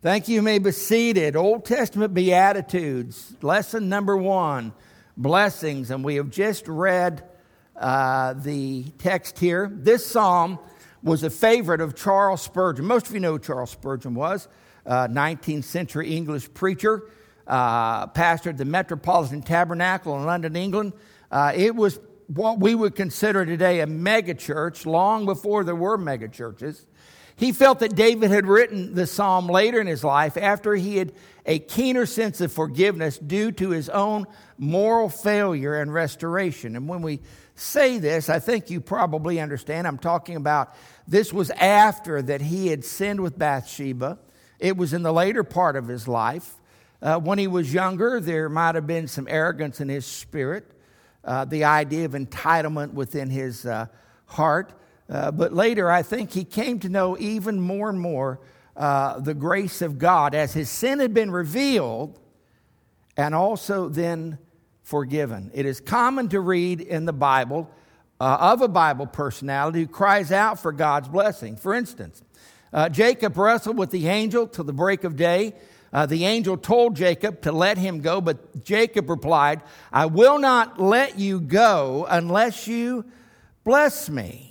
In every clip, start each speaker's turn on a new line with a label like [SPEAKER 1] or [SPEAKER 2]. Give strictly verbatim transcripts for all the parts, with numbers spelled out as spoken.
[SPEAKER 1] Thank you. You may be seated. Old Testament Beatitudes, lesson number one, blessings. And we have just read uh, the text here. This psalm was a favorite of Charles Spurgeon. Most of you know who Charles Spurgeon was, uh, nineteenth century English preacher, uh, pastored the Metropolitan Tabernacle in London, England. Uh, it was what we would consider today a megachurch, long before there were megachurches. He felt that David had written the psalm later in his life after he had a keener sense of forgiveness due to his own moral failure and restoration. And when we say this, I think you probably understand. I'm talking about this was after that he had sinned with Bathsheba. It was in the later part of his life. Uh, when he was younger, there might have been some arrogance in his spirit, uh, the idea of entitlement within his uh, heart. Uh, but later, I think he came to know even more and more uh, the grace of God as his sin had been revealed and also then forgiven. It is common to read in the Bible uh, of a Bible personality who cries out for God's blessing. For instance, uh, Jacob wrestled with the angel till the break of day. Uh, the angel told Jacob to let him go, but Jacob replied, "I will not let you go unless you bless me."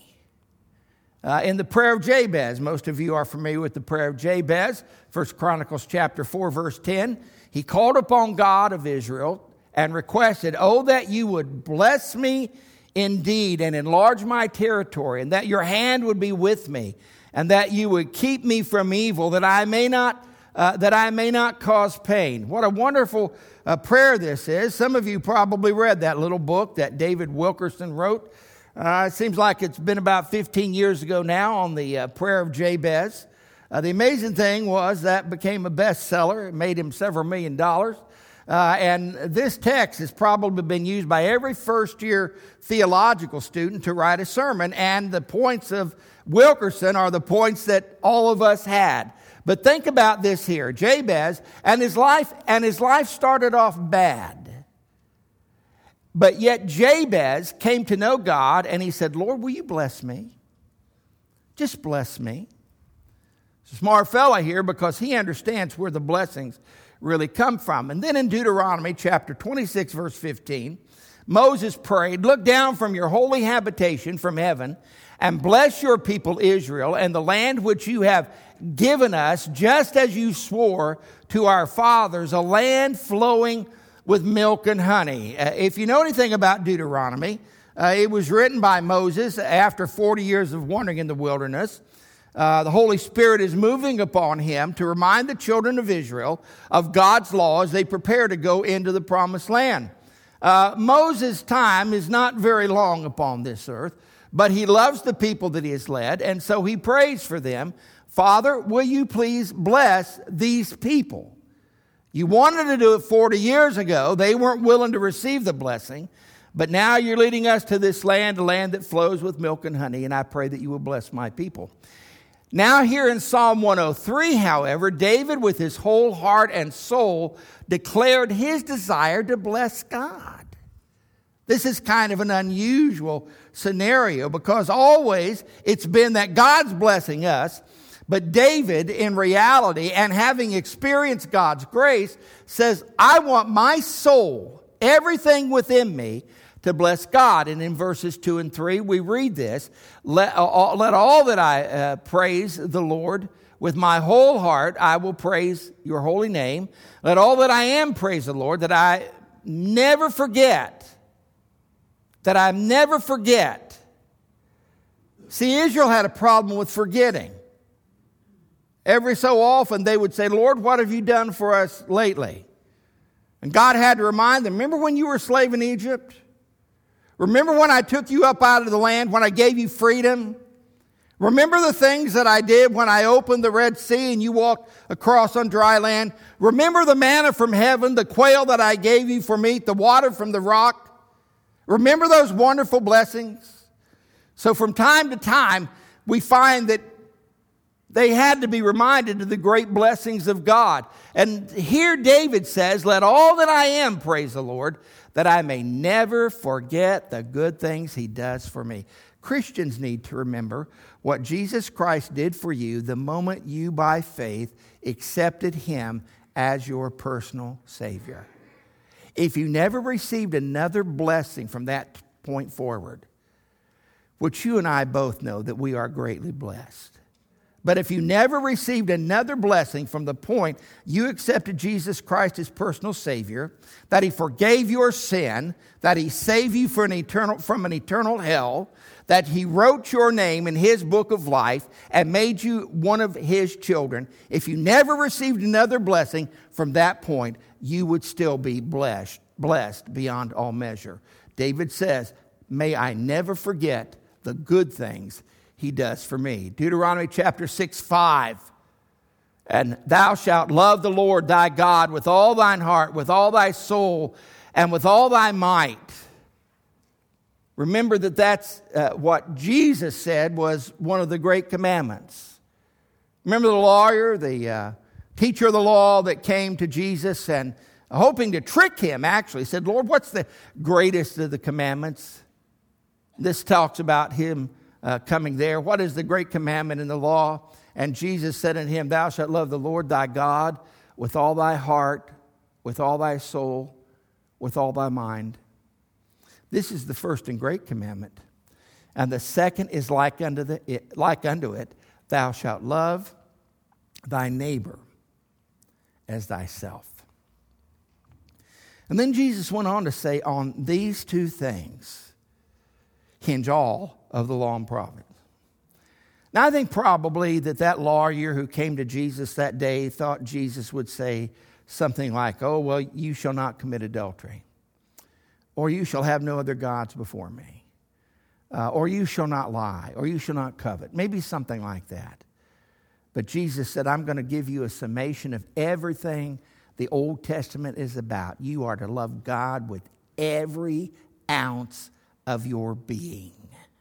[SPEAKER 1] Uh, in the prayer of Jabez, most of you are familiar with the prayer of Jabez, First Chronicles chapter four, verse ten. He called upon God of Israel and requested, "Oh, that you would bless me indeed and enlarge my territory, and that your hand would be with me, and that you would keep me from evil, that I may not uh, that I may not cause pain." What a wonderful uh, prayer this is. Some of you probably read that little book that David Wilkerson wrote. Uh, it seems like it's been about fifteen years ago now on the uh, prayer of Jabez. Uh, the amazing thing was that became a bestseller. It made him several million dollars. Uh, and this text has probably been used by every first-year theological student to write a sermon. And the points of Wilkerson are the points that all of us had. But think about this here. Jabez and his life, and his life started off bad. But yet Jabez came to know God, and he said, "Lord, will you bless me? Just bless me." It's a smart fella here because he understands where the blessings really come from. And then in Deuteronomy chapter twenty-six, verse fifteen, Moses prayed, "Look down from your holy habitation from heaven and bless your people Israel and the land which you have given us, just as you swore to our fathers, a land flowing with milk and honey." Uh, if you know anything about Deuteronomy, uh, it was written by Moses after forty years of wandering in the wilderness. Uh, the Holy Spirit is moving upon him to remind the children of Israel of God's law as they prepare to go into the promised land. Uh, Moses' time is not very long upon this earth, but he loves the people that he has led, and so he prays for them. "Father, will you please bless these people? You wanted to do it forty years ago. They weren't willing to receive the blessing. But now you're leading us to this land, a land that flows with milk and honey, and I pray that you will bless my people." Now here in Psalm one oh three, however, David with his whole heart and soul declared his desire to bless God. This is kind of an unusual scenario because always it's been that God's blessing us. But David, in reality, and having experienced God's grace, says, "I want my soul, everything within me, to bless God." And in verses two and three, we read this, Let, uh, let all that I uh, praise the Lord with my whole heart. I will praise your holy name. Let all that I am praise the Lord, that I never forget, that I never forget. See, Israel had a problem with forgetting. Every so often they would say, "Lord, what have you done for us lately?" And God had to remind them, "Remember when you were a slave in Egypt? Remember when I took you up out of the land, when I gave you freedom? Remember the things that I did when I opened the Red Sea and you walked across on dry land? Remember the manna from heaven, the quail that I gave you for meat, the water from the rock? Remember those wonderful blessings?" So from time to time, we find that they had to be reminded of the great blessings of God. And here David says, "Let all that I am praise the Lord, that I may never forget the good things he does for me." Christians need to remember what Jesus Christ did for you the moment you, by faith, accepted him as your personal Savior. If you never received another blessing from that point forward, which you and I both know that we are greatly blessed. But if you never received another blessing from the point you accepted Jesus Christ as personal Savior, that he forgave your sin, that he saved you from an eternal, from an eternal hell, that he wrote your name in his book of life and made you one of his children, if you never received another blessing from that point, you would still be blessed, blessed beyond all measure. David says, may I never forget the good things he does for me. Deuteronomy chapter six, five. And thou shalt love the Lord thy God with all thine heart, with all thy soul, and with all thy might. Remember that that's uh, what Jesus said was one of the great commandments. Remember the lawyer, the uh, teacher of the law that came to Jesus and hoping to trick him, actually said, Lord, what's the greatest of the commandments? This talks about him Uh, coming there. What is the great commandment in the law? And Jesus said unto him, thou shalt love the Lord thy God with all thy heart, with all thy soul, with all thy mind. This is the first and great commandment. And the second is like unto, the, it, like unto it, thou shalt love thy neighbor as thyself. And then Jesus went on to say, on these two things hinge all of the law and prophets. Now, I think probably that that lawyer who came to Jesus that day thought Jesus would say something like, oh, well, you shall not commit adultery, or you shall have no other gods before me, uh, or you shall not lie, or you shall not covet, maybe something like that. But Jesus said, I'm going to give you a summation of everything the Old Testament is about. You are to love God with every ounce of your being.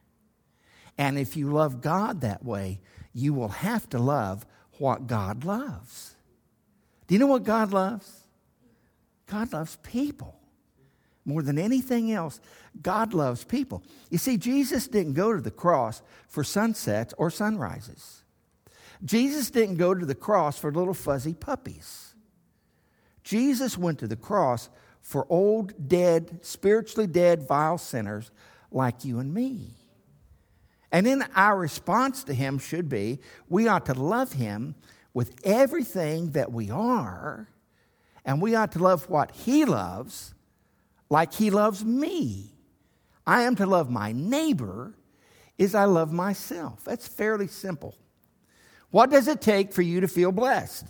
[SPEAKER 1] And if you love God that way, you will have to love what God loves. Do you know what God loves? God loves people. More than anything else, God loves people. You see, Jesus didn't go to the cross for sunsets or sunrises. Jesus didn't go to the cross for little fuzzy puppies. Jesus went to the cross for old, dead, spiritually dead, vile sinners like you and me. And then our response to him should be, we ought to love him with everything that we are, and we ought to love what he loves like he loves me. I am to love my neighbor as I love myself. That's fairly simple. What does it take for you to feel blessed?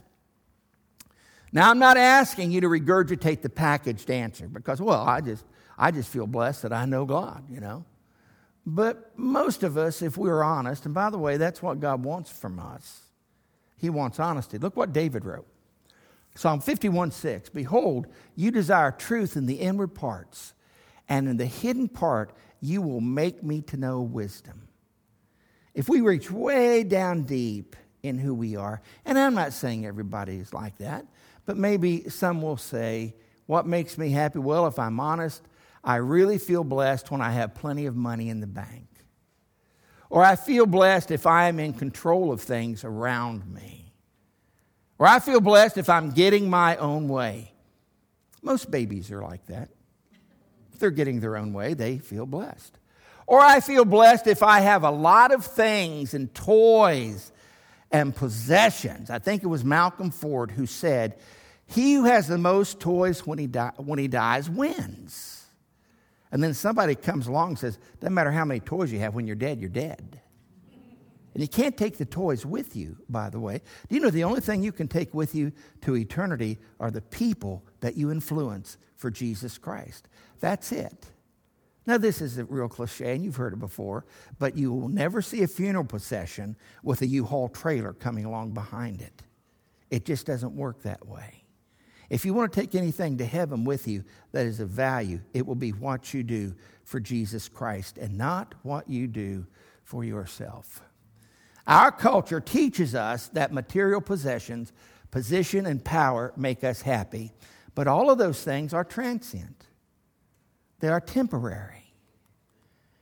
[SPEAKER 1] Now, I'm not asking you to regurgitate the packaged answer because, well, I just I just feel blessed that I know God, you know. But most of us, if we're honest, and by the way, that's what God wants from us. He wants honesty. Look what David wrote. Psalm fifty-one, six. Behold, you desire truth in the inward parts, and in the hidden part you will make me to know wisdom. If we reach way down deep in who we are, and I'm not saying everybody is like that, but maybe some will say, what makes me happy? Well, if I'm honest, I really feel blessed when I have plenty of money in the bank. Or I feel blessed if I am in control of things around me. Or I feel blessed if I'm getting my own way. Most babies are like that. If they're getting their own way, they feel blessed. Or I feel blessed if I have a lot of things and toys and possessions. I think it was Malcolm Ford who said, he who has the most toys when he, di- when he dies wins. And then somebody comes along and says, doesn't matter how many toys you have, when you're dead, you're dead. And you can't take the toys with you, by the way. Do you know the only thing you can take with you to eternity are the people that you influence for Jesus Christ? That's it. Now, this is a real cliche, and you've heard it before, but you will never see a funeral procession with a U-Haul trailer coming along behind it. It just doesn't work that way. If you want to take anything to heaven with you that is of value, it will be what you do for Jesus Christ and not what you do for yourself. Our culture teaches us that material possessions, position, and power make us happy, but all of those things are transient. They are temporary.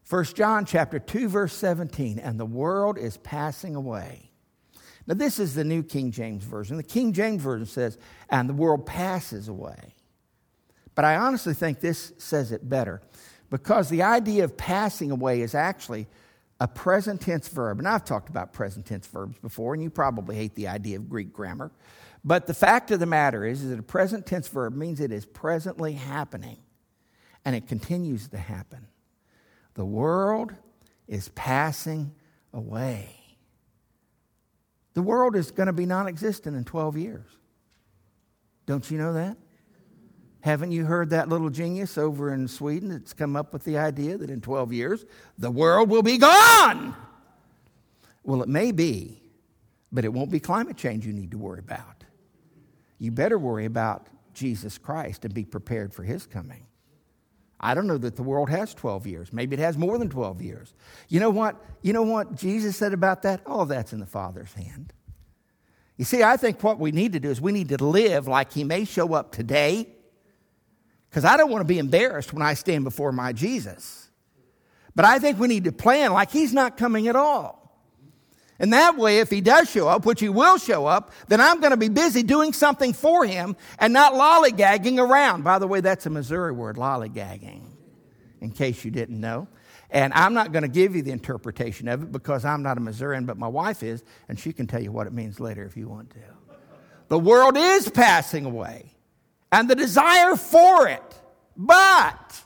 [SPEAKER 1] First John chapter two, verse seventeen, and the world is passing away. Now this is the New King James Version. The King James Version says, and the world passes away. But I honestly think this says it better, because the idea of passing away is actually a present tense verb. And I've talked about present tense verbs before, and you probably hate the idea of Greek grammar. But the fact of the matter is, is that a present tense verb means it is presently happening, and it continues to happen. The world is passing away. The world is going to be non-existent in twelve years. Don't you know that? Haven't you heard that little genius over in Sweden that's come up with the idea that in twelve years, the world will be gone? Well, it may be, but it won't be climate change you need to worry about. You better worry about Jesus Christ and be prepared for his coming. I don't know that the world has twelve years. Maybe it has more than twelve years. You know what? You know what Jesus said about that? All of that's in the Father's hand. You see, I think what we need to do is we need to live like he may show up today, because I don't want to be embarrassed when I stand before my Jesus. But I think we need to plan like he's not coming at all. And that way, if he does show up, which he will show up, then I'm going to be busy doing something for him and not lollygagging around. By the way, that's a Missouri word, lollygagging, in case you didn't know. And I'm not going to give you the interpretation of it because I'm not a Missourian, but my wife is, and she can tell you what it means later if you want to. The world is passing away, and the desire for it. But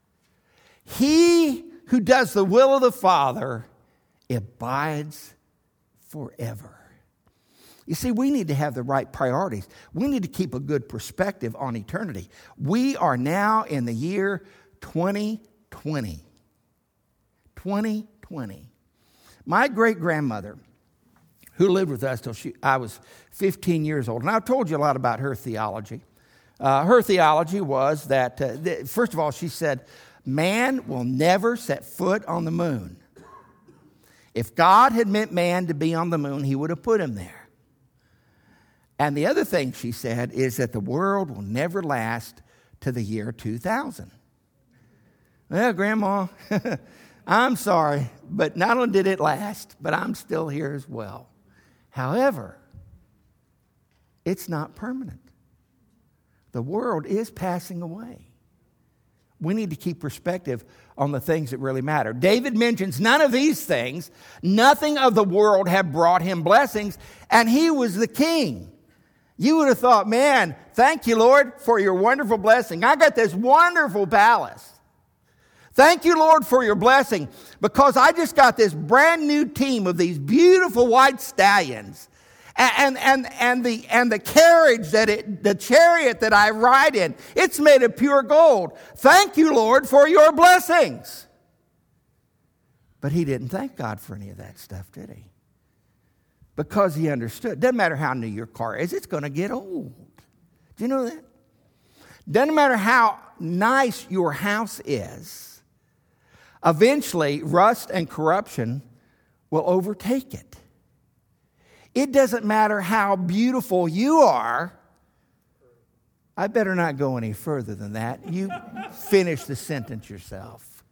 [SPEAKER 1] he who does the will of the Father abides forever. You see, we need to have the right priorities. We need to keep a good perspective on eternity. We are now in the year twenty twenty. twenty twenty. My great-grandmother, who lived with us till she, I was fifteen years old, and I've told you a lot about her theology. Uh, her theology was that, uh, th- first of all, she said, man will never set foot on the moon. If God had meant man to be on the moon, he would have put him there. And the other thing she said is that the world will never last to the year two thousand. Well, Grandma, I'm sorry, but not only did it last, but I'm still here as well. However, it's not permanent. The world is passing away. We need to keep perspective on the things that really matter. David mentions none of these things. Nothing of the world had brought him blessings, and he was the king. You would have thought, man, thank you, Lord, for your wonderful blessing. I got this wonderful palace. Thank you, Lord, for your blessing, because I just got this brand new team of these beautiful white stallions. And, and, and, the, and the carriage that it, the chariot that I ride in, it's made of pure gold. Thank you, Lord, for your blessings. But he didn't thank God for any of that stuff, did he? Because he understood. Doesn't matter how new your car is, it's going to get old. Do you know that? Doesn't matter how nice your house is. Eventually, rust and corruption will overtake it. It doesn't matter how beautiful you are. I better not go any further than that. You finish the sentence yourself.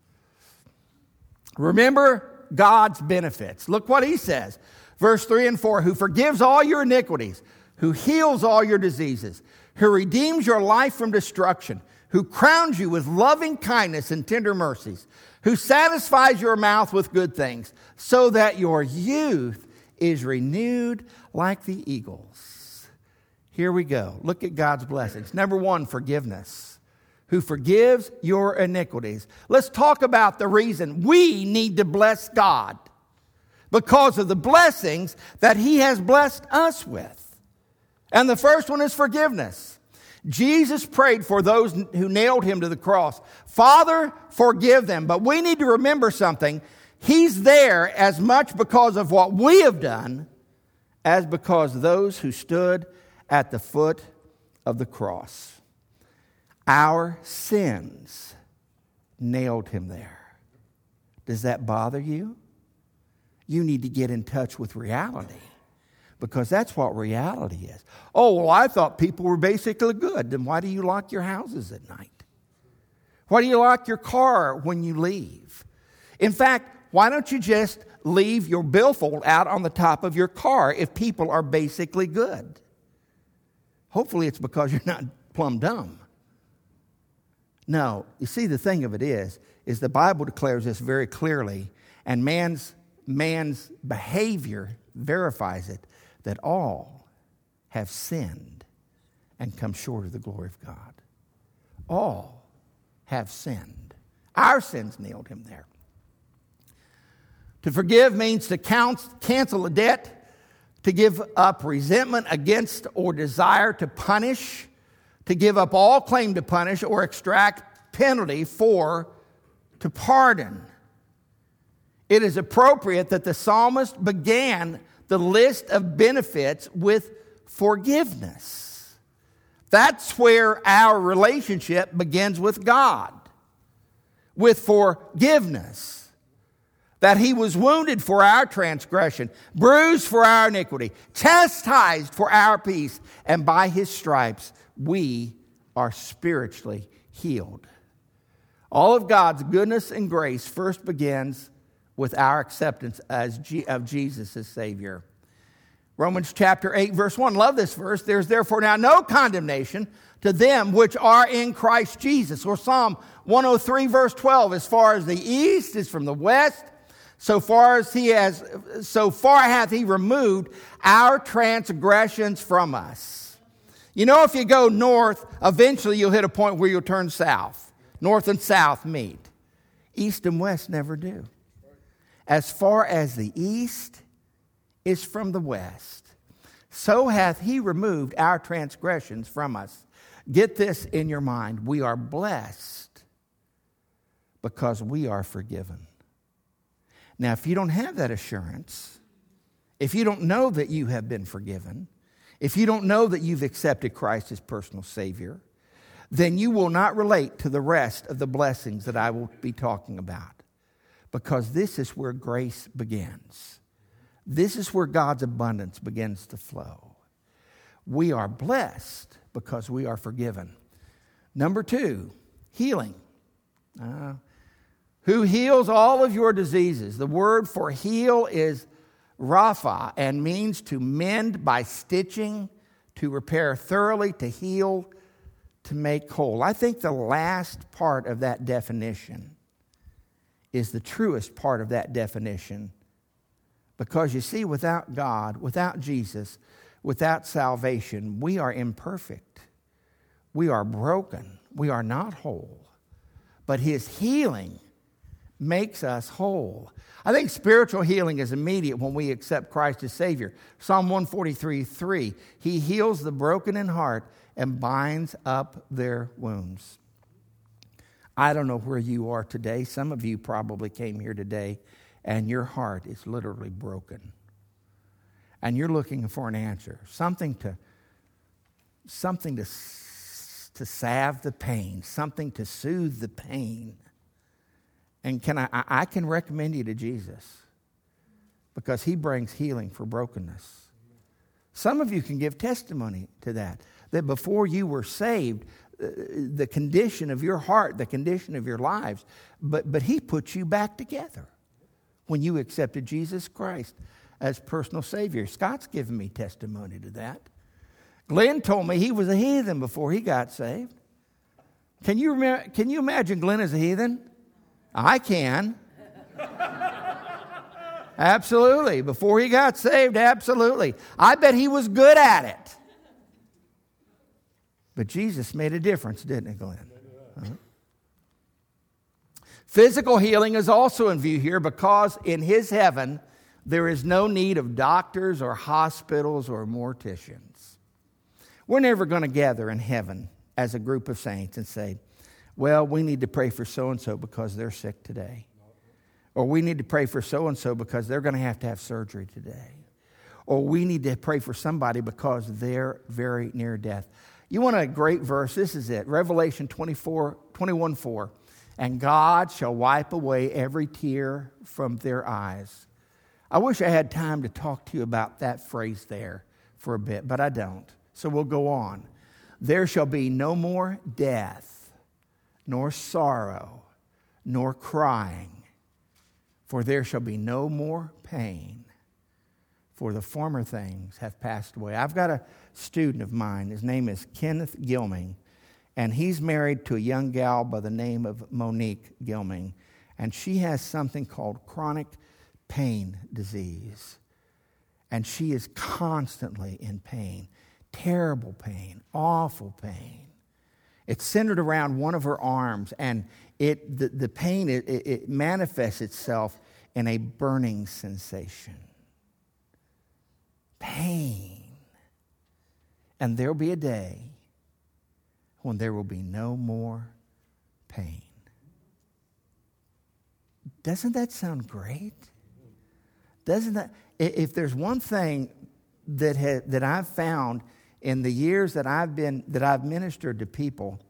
[SPEAKER 1] Remember God's benefits. Look what he says. Verse three and four, who forgives all your iniquities, who heals all your diseases, who redeems your life from destruction, who crowns you with loving kindness and tender mercies, who satisfies your mouth with good things, so that your youth is renewed like the eagles. Here we go. Look at God's blessings. Number one, forgiveness. Who forgives your iniquities. Let's talk about the reason we need to bless God. Because of the blessings that he has blessed us with. And the first one is forgiveness. Jesus prayed for those who nailed him to the cross. Father, forgive them. But we need to remember something. He's there as much because of what we have done as because those who stood at the foot of the cross. Our sins nailed him there. Does that bother you? You need to get in touch with reality, because that's what reality is. Oh, well, I thought people were basically good. Then why do you lock your houses at night? Why do you lock your car when you leave? In fact, why don't you just leave your billfold out on the top of your car if people are basically good? Hopefully it's because you're not plumb dumb. No, you see, the thing of it is, is the Bible declares this very clearly, and man's, man's behavior verifies it, that all have sinned and come short of the glory of God. All have sinned. Our sins nailed him there. To forgive means to count, cancel a debt, to give up resentment against or desire to punish, to give up all claim to punish or extract penalty for, to pardon. It is appropriate that the psalmist began the list of benefits with forgiveness. That's where our relationship begins with God, with forgiveness. That he was wounded for our transgression, bruised for our iniquity, chastised for our peace, and by his stripes we are spiritually healed. All of God's goodness and grace first begins with our acceptance as G- of Jesus as Savior. Romans chapter eight, verse one. Love this verse. There's therefore now no condemnation to them which are in Christ Jesus. Or Psalm one oh three, verse twelve. As far as the east is from the west, so far as he has, so far hath he removed our transgressions from us. You know, if you go north, eventually you'll hit a point where you'll turn south. North and south meet. East and west never do. As far as the east is from the west, so hath he removed our transgressions from us. Get this in your mind. We are blessed because we are forgiven. Now, if you don't have that assurance, if you don't know that you have been forgiven, if you don't know that you've accepted Christ as personal Savior, then you will not relate to the rest of the blessings that I will be talking about. Because this is where grace begins. This is where God's abundance begins to flow. We are blessed because we are forgiven. Number two, healing. Uh, who heals all of your diseases. The word for heal is rapha and means to mend by stitching, to repair thoroughly, to heal, to make whole. I think the last part of that definition is the truest part of that definition. Because you see, without God, without Jesus, without salvation, we are imperfect. We are broken. We are not whole. But his healing makes us whole. I think spiritual healing is immediate when we accept Christ as Savior. Psalm one forty-three, three. He heals the broken in heart and binds up their wounds. I don't know where you are today. Some of you probably came here today and your heart is literally broken. And you're looking for an answer. Something to, something to, to salve the pain. Something to soothe the pain. And can I, I can recommend you to Jesus because he brings healing for brokenness. Some of you can give testimony to that, that before you were saved, the condition of your heart, the condition of your lives, but, but he put you back together when you accepted Jesus Christ as personal Savior. Scott's given me testimony to that. Glenn told me he was a heathen before he got saved. Can you, remember, can you imagine Glenn as a heathen? I can. Absolutely. Before he got saved, absolutely. I bet he was good at it. But Jesus made a difference, didn't he, Glenn? Uh-huh. Physical healing is also in view here because in his heaven, there is no need of doctors or hospitals or morticians. We're never going to gather in heaven as a group of saints and say, well, we need to pray for so-and-so because they're sick today. Or we need to pray for so-and-so because they're going to have to have surgery today. Or we need to pray for somebody because they're very near death. You want a great verse? This is it. Revelation twenty-four, twenty-one, four. And God shall wipe away every tear from their eyes. I wish I had time to talk to you about that phrase there for a bit, but I don't. So we'll go on. There shall be no more death, nor sorrow, nor crying, For there shall be no more pain, for the former things have passed away. I've got a student of mine. His name is Kenneth Gilming, and he's married to a young gal by the name of Monique Gilming, and she has something called chronic pain disease, and she is constantly in pain, terrible pain, awful pain. It's centered around one of her arms, and it the, the pain, it, it manifests itself in a burning sensation. Pain. And there'll be a day when there will be no more pain. Doesn't that sound great? Doesn't that, if there's one thing that ha, that I've found in the years that I've been that I've ministered to people,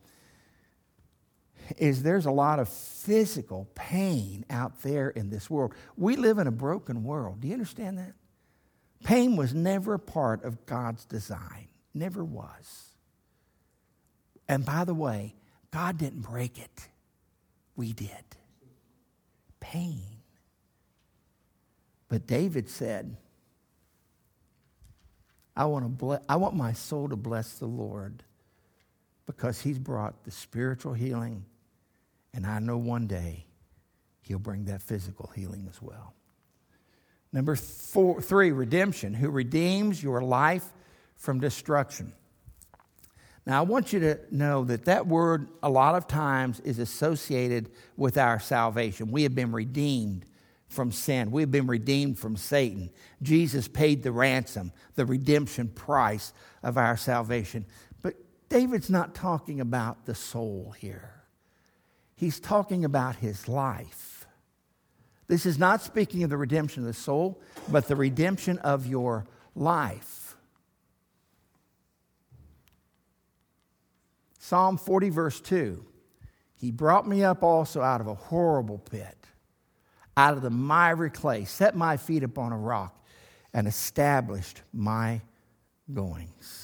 [SPEAKER 1] is there's a lot of physical pain out there in this world. We live in a broken world. Do you understand that? Pain was never a part of God's design. Never was. And by the way, God didn't break it. We did. Pain. But David said, I want to bless, I want my soul to bless the Lord because he's brought the spiritual healing, and I know one day he'll bring that physical healing as well. Number four, three, redemption, who redeems your life from destruction. Now, I want you to know that that word a lot of times is associated with our salvation. We have been redeemed from sin. We've been redeemed from Satan. Jesus paid the ransom, the redemption price of our salvation. But David's not talking about the soul here. He's talking about his life. This is not speaking of the redemption of the soul, but the redemption of your life. Psalm forty, verse two. He brought me up also out of a horrible pit, out of the miry clay, set my feet upon a rock, and established my goings.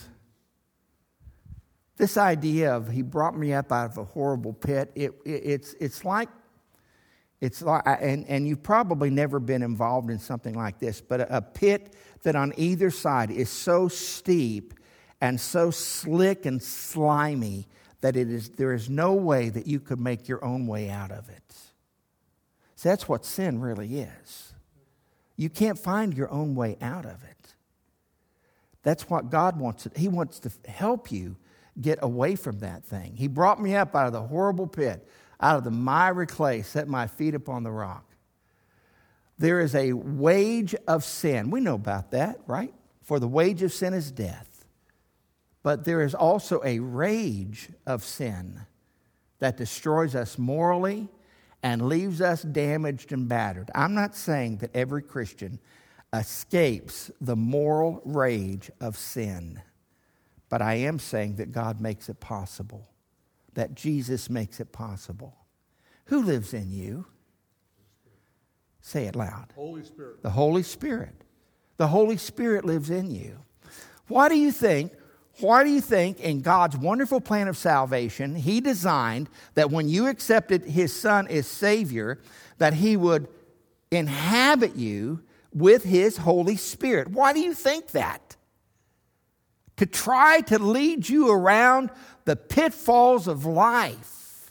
[SPEAKER 1] This idea of he brought me up out of a horrible pit, it, it, it's it's like, it's like, and, and you've probably never been involved in something like this, but a, a pit that on either side is so steep and so slick and slimy that it is there is no way that you could make your own way out of it. So that's what sin really is. You can't find your own way out of it. That's what God wants. He wants to help you get away from that thing. He brought me up out of the horrible pit, out of the miry clay, set my feet upon the rock. There is a wage of sin. We know about that, right? For the wage of sin is death. But there is also a rage of sin that destroys us morally and leaves us damaged and battered. I'm not saying that every Christian escapes the moral rage of sin. But I am saying that God makes it possible, that Jesus makes it possible. Who lives in you? Say it loud.
[SPEAKER 2] Holy Spirit.
[SPEAKER 1] The Holy Spirit. The Holy Spirit lives in you. Why do you think, why do you think in God's wonderful plan of salvation, he designed that when you accepted his Son as Savior, that he would inhabit you with his Holy Spirit? Why do you think that? To try to lead you around the pitfalls of life.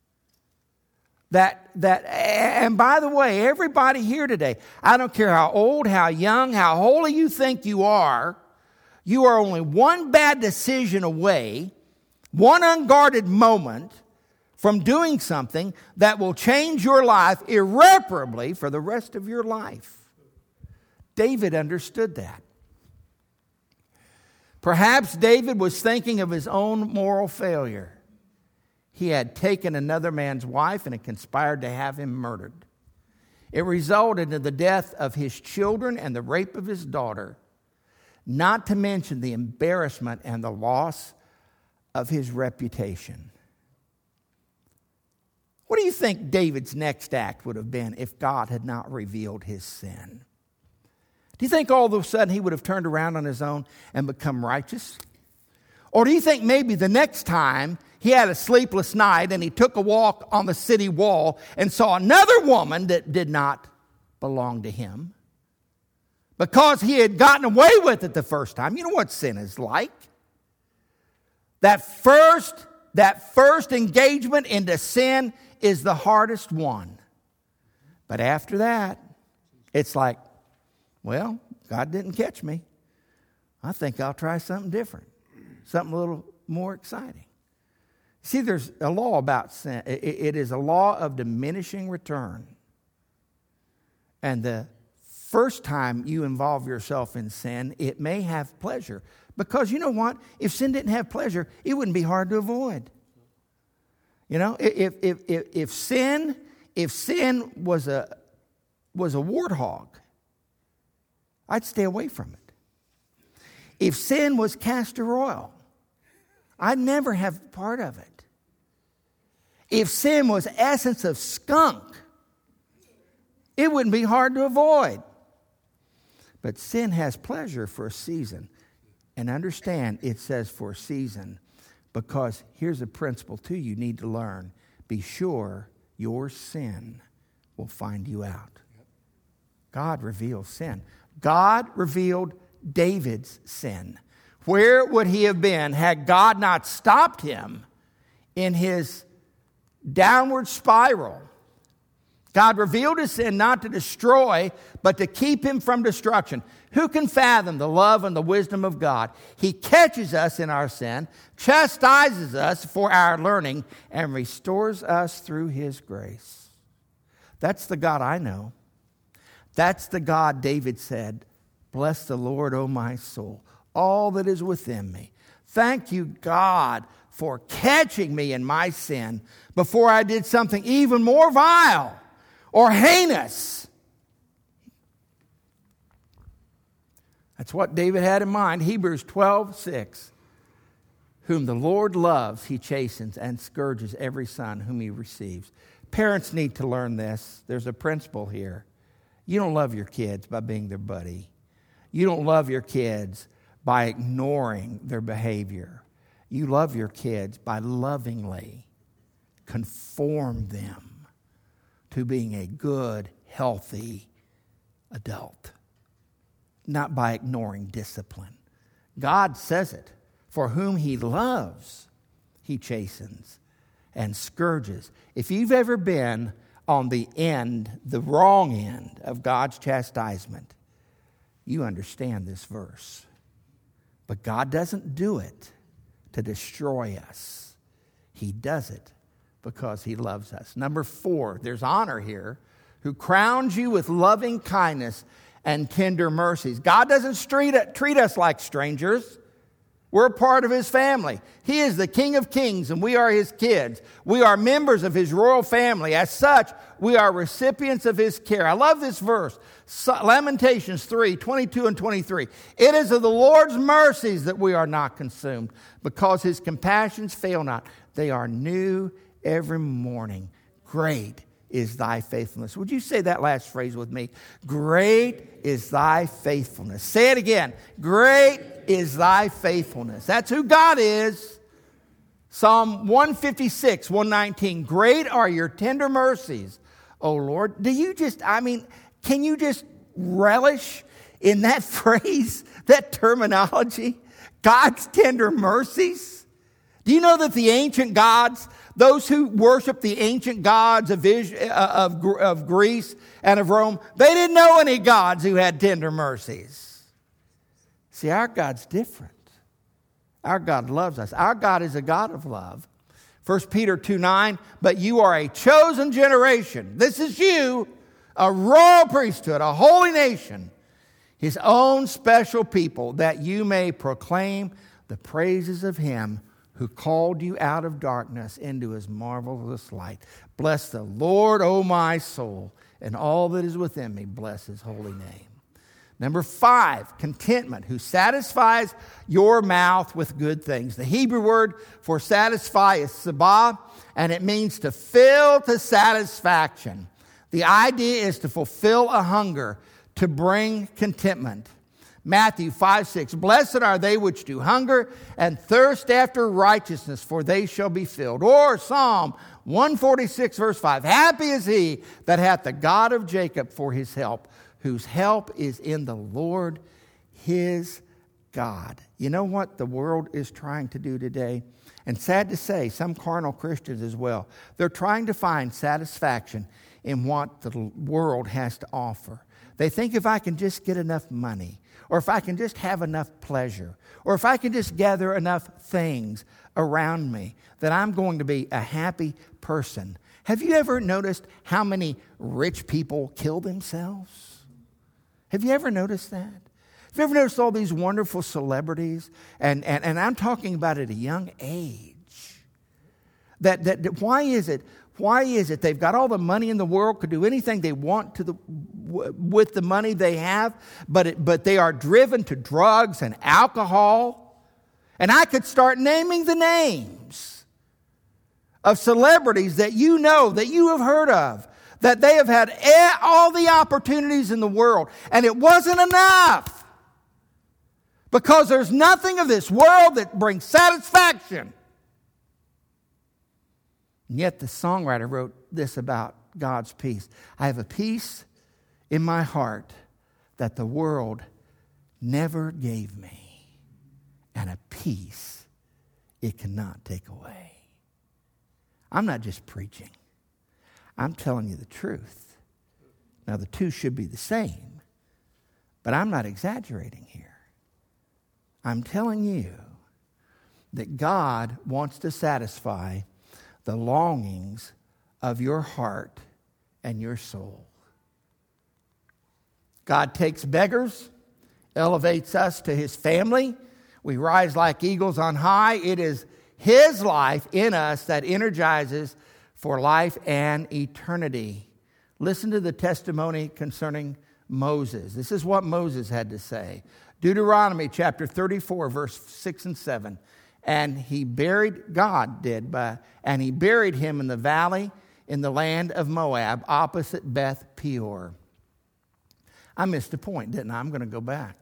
[SPEAKER 1] That, that, and by the way, everybody here today, I don't care how old, how young, how holy you think you are, you are only one bad decision away, one unguarded moment from doing something that will change your life irreparably for the rest of your life. David understood that. Perhaps David was thinking of his own moral failure. He had taken another man's wife and had conspired to have him murdered. It resulted in the death of his children and the rape of his daughter, not to mention the embarrassment and the loss of his reputation. What do you think David's next act would have been if God had not revealed his sin? Do you think all of a sudden he would have turned around on his own and become righteous? Or do you think maybe the next time he had a sleepless night and he took a walk on the city wall and saw another woman that did not belonged to him. Because he had gotten away with it the first time. You know what sin is like? That first, that first engagement into sin is the hardest one. But after that, it's like, well, God didn't catch me. I think I'll try something different. Something a little more exciting. See, there's a law about sin. It is a law of diminishing return. And the first time you involve yourself in sin, it may have pleasure. Because you know what? If sin didn't have pleasure, it wouldn't be hard to avoid. You know, if if if, if sin if sin was a was a warthog, I'd stay away from it. If sin was castor oil, I'd never have part of it. If sin was essence of skunk, it wouldn't be hard to avoid. But sin has pleasure for a season. And understand, it says for a season. Because here's a principle, too, you need to learn. Be sure your sin will find you out. God reveals sin. God revealed David's sin. Where would he have been had God not stopped him in his downward spiral? God revealed his sin not to destroy, but to keep him from destruction. Who can fathom the love and the wisdom of God? He catches us in our sin, chastises us for our learning, and restores us through his grace. That's the God I know. That's the God David said, "Bless the Lord, O my soul, all that is within me. Thank you, God, for catching me in my sin before I did something even more vile or heinous." That's what David had in mind. Hebrews twelve six. Whom the Lord loves, he chastens and scourges every son whom he receives. Parents need to learn this. There's a principle here. You don't love your kids by being their buddy. You don't love your kids by ignoring their behavior. You love your kids by lovingly conform them to being a good, healthy adult. Not by ignoring discipline. God says it. For whom he loves, he chastens and scourges. If you've ever been on the end, the wrong end of God's chastisement, you understand this verse. But God doesn't do it to destroy us. He does it because he loves us. Number four, there's honor here, who crowns you with loving kindness and tender mercies. God doesn't treat, treat us like strangers. We're a part of his family. He is the King of Kings, and we are his kids. We are members of his royal family. As such, we are recipients of his care. I love this verse. Lamentations three, twenty-two and twenty-three. It is of the Lord's mercies that we are not consumed, because his compassions fail not. They are new every morning. Great is thy faithfulness. Would you say that last phrase with me? Great is thy faithfulness. Say it again. Great is thy faithfulness. That's who God is. Psalm one fifty-six, one nineteen. Great are your tender mercies, O Lord. Do you just, I mean, can you just relish in that phrase, that terminology? God's tender mercies? Do you know that the ancient gods, those who worship the ancient gods of, of, of Greece and of Rome, they didn't know any gods who had tender mercies. See, our God's different. Our God loves us. Our God is a God of love. First Peter two nine, but you are a chosen generation. This is you, a royal priesthood, a holy nation, his own special people, that you may proclaim the praises of him who called you out of darkness into his marvelous light. Bless the Lord, O my soul, and all that is within me. Bless his holy name. Number five, contentment, who satisfies your mouth with good things. The Hebrew word for satisfy is sabah, and it means to fill to satisfaction. The idea is to fulfill a hunger, to bring contentment. Matthew five six, blessed are they which do hunger and thirst after righteousness, for they shall be filled. Or Psalm one forty-six verse five, happy is he that hath the God of Jacob for his help, whose help is in the Lord his God. You know what the world is trying to do today? And sad to say, some carnal Christians as well. They're trying to find satisfaction in what the world has to offer. They think if I can just get enough money, or if I can just have enough pleasure, or if I can just gather enough things around me, that I'm going to be a happy person. Have you ever noticed how many rich people kill themselves? Have you ever noticed that? Have you ever noticed all these wonderful celebrities? And, and, and I'm talking about at a young age. That, that, that why is it? Why is it they've got all the money in the world, could do anything they want to the, with the money they have, but, it, but they are driven to drugs and alcohol? And I could start naming the names of celebrities that you know, that you have heard of, that they have had all the opportunities in the world, and it wasn't enough. Because there's nothing of this world that brings satisfaction. And yet the songwriter wrote this about God's peace. I have a peace in my heart that the world never gave me, and a peace it cannot take away. I'm not just preaching. I'm telling you the truth. Now the two should be the same, but I'm not exaggerating here. I'm telling you that God wants to satisfy the longings of your heart and your soul. God takes beggars, elevates us to his family. We rise like eagles on high. It is his life in us that energizes for life and eternity. Listen to the testimony concerning Moses. This is what Moses had to say. Deuteronomy chapter thirty-four, verse six and seven. And he buried, God did, by, and he buried him in the valley in the land of Moab, opposite Beth Peor. I missed a point, didn't I? I'm going to go back.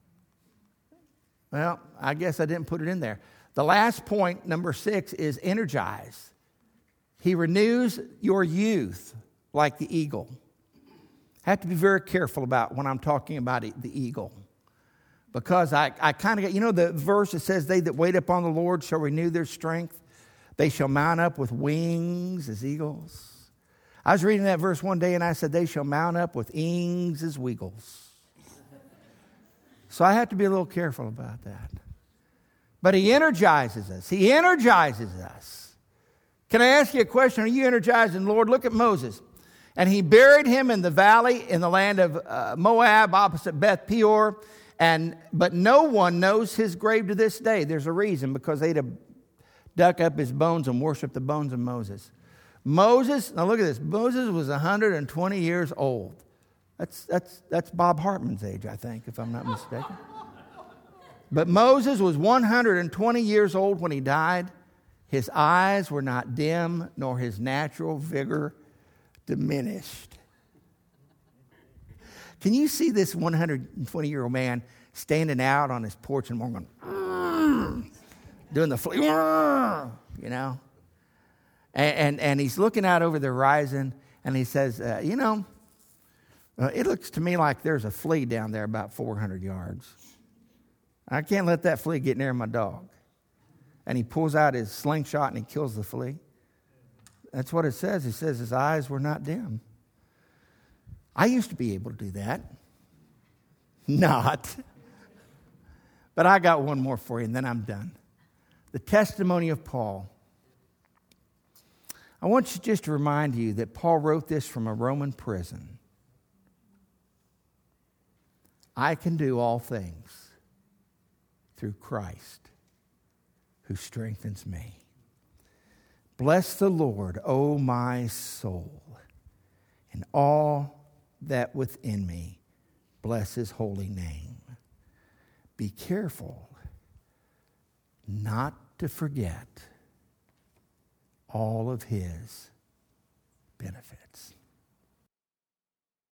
[SPEAKER 1] Well, I guess I didn't put it in there. The last point, number six, is energize. He renews your youth like the eagle. I have to be very careful about when I'm talking about the eagle. Because I, I kind of get, you know, the verse that says, they that wait upon the Lord shall renew their strength. They shall mount up with wings as eagles. I was reading that verse one day and I said, they shall mount up with wings as weagles. So I have to be a little careful about that. But he energizes us. He energizes us. Can I ask you a question? Are you energized in the Lord? Look at Moses. And he buried him in the valley in the land of uh, Moab, opposite Beth Peor. And but no one knows his grave to this day. There's a reason, because they'd have dug up his bones and worshiped the bones of Moses. Moses, now look at this. Moses was one hundred twenty years old. That's that's that's Bob Hartman's age, I think, if I'm not mistaken. But Moses was one hundred twenty years old when he died. His eyes were not dim, nor his natural vigor diminished. Can you see this one hundred twenty-year-old man standing out on his porch and going, mm, doing the flea, mm, you know? And, and and he's looking out over the horizon, and he says, uh, you know, uh, it looks to me like there's a flea down there about four hundred yards. I can't let that flea get near my dog. And he pulls out his slingshot and he kills the flea. That's what it says. It says his eyes were not dim. I used to be able to do that. Not. But I got one more for you, and then I'm done. The testimony of Paul. I want you just to remind you that Paul wrote this from a Roman prison. I can do all things through Christ who strengthens me. Bless the Lord, O my soul, and all that within me, bless his holy name. Be careful not to forget all of his benefits.